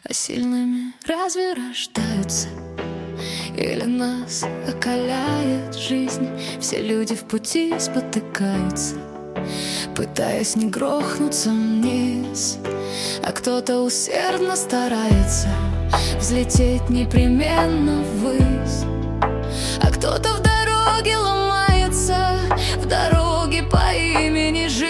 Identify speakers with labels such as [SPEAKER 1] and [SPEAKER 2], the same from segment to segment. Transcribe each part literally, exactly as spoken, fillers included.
[SPEAKER 1] А сильными разве рождаются? Или нас окаляет жизнь? Все люди в пути спотыкаются, пытаясь не грохнуться вниз. А кто-то усердно старается взлететь непременно ввысь. А кто-то в дороге ломается, в дороге по имени жизнь.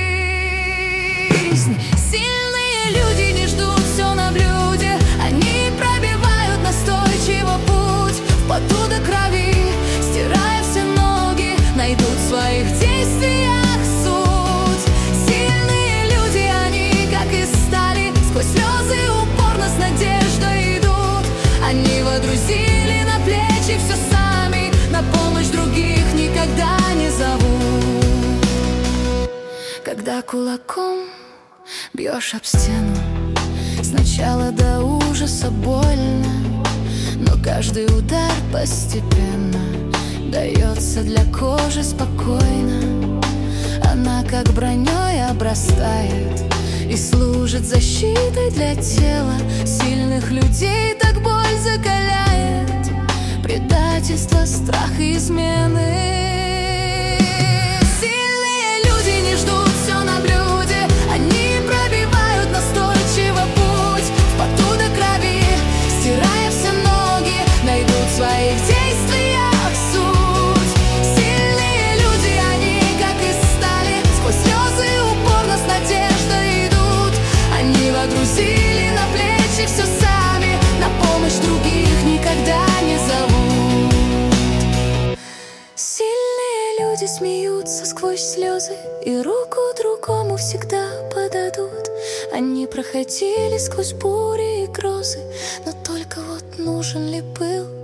[SPEAKER 1] Сильные люди не ждут все на блюде, они пробивают настойчиво путь в поту до крови, стирая все ноги, найдут в своих действиях суть. Сильные люди, они как из стали, сквозь слезы упорно с надеждой идут. Они водрузили на плечи все сами, на помощь других никогда не зовут. Когда кулаком бьешь об стену, сначала до ужаса больно, но каждый удар постепенно дается для кожи спокойно. Она как броней обрастает и служит защитой для тела. Сильных людей так боль закаляет, предательство, страх и измены. Сильные люди не ждут все на блюде, они пробивают настойчиво путь в поту до крови, стирая все ноги, найдут в своих действиях суть. Сильные люди, они как из стали, сквозь слезы упорно с надеждой идут. Они водрузили на плечи все сами, на помощь других никогда не зовут. Сильные люди смеются сквозь слезы и руку другому всегда подадут. Они проходили сквозь бури и грозы, но только вот нужен ли пыл?